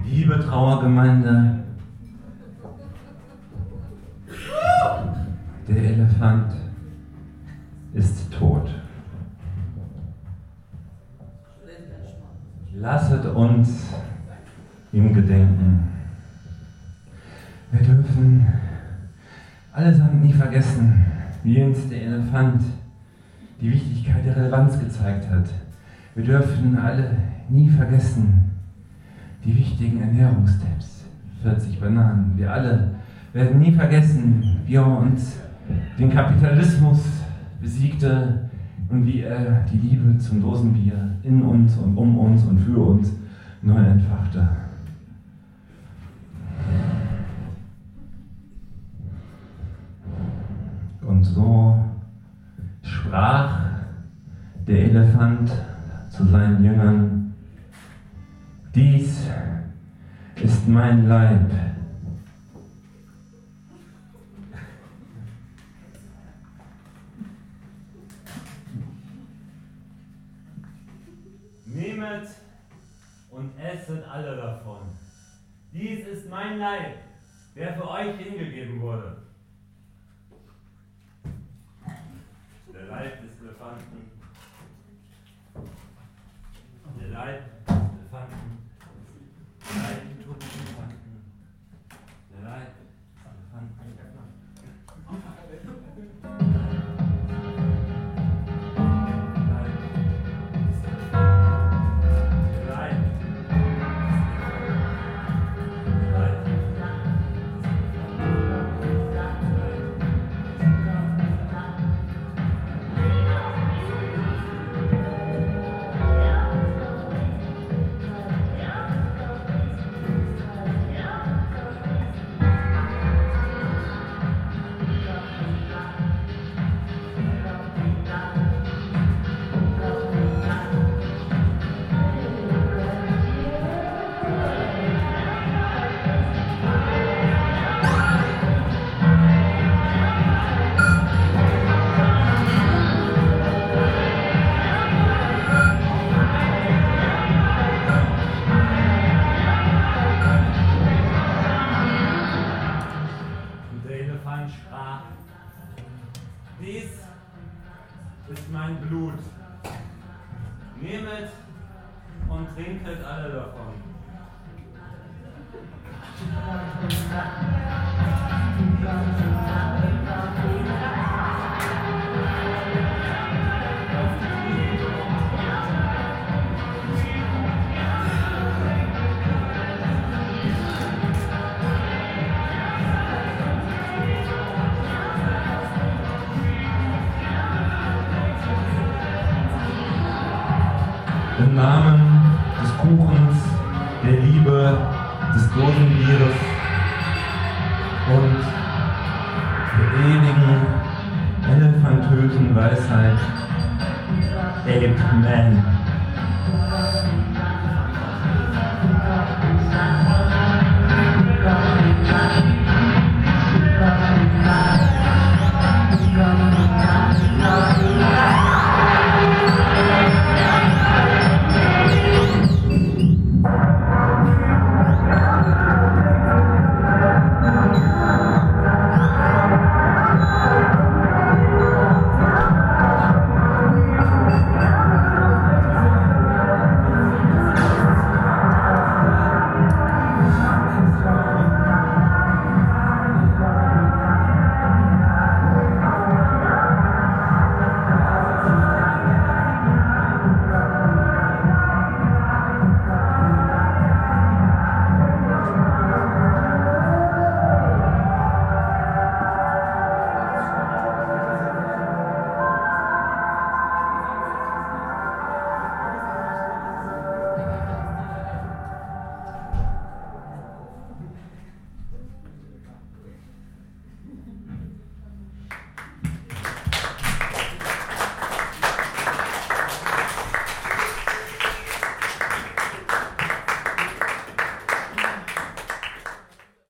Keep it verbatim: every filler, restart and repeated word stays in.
Liebe Trauergemeinde, der Elefant ist tot. Lasset uns ihm gedenken. Wir dürfen allesamt nie vergessen, wie uns der Elefant die Wichtigkeit der Relevanz gezeigt hat. Wir dürfen alle nie vergessen die wichtigen Ernährungstipps, vierzig Bananen. Wir alle werden nie vergessen, wie er uns den Kapitalismus besiegte und wie er die Liebe zum Dosenbier in uns und um uns und für uns neu entfachte. Und so sprach der Elefant zu seinen Jüngern: Dies ist mein Leib. Nehmet und esset alle davon. Dies ist mein Leib, der für euch hingegeben wurde. Der Leib des Elefanten. Der Leib des Elefanten. Der Leib des Elefanten. Der Leib des Elefanten. Dies ist mein Blut. Nehmet und trinket alle davon. Im Namen des Kuchens, der Liebe, des Dosenbieres und der ewigen, elefantösen Weisheit. Amen.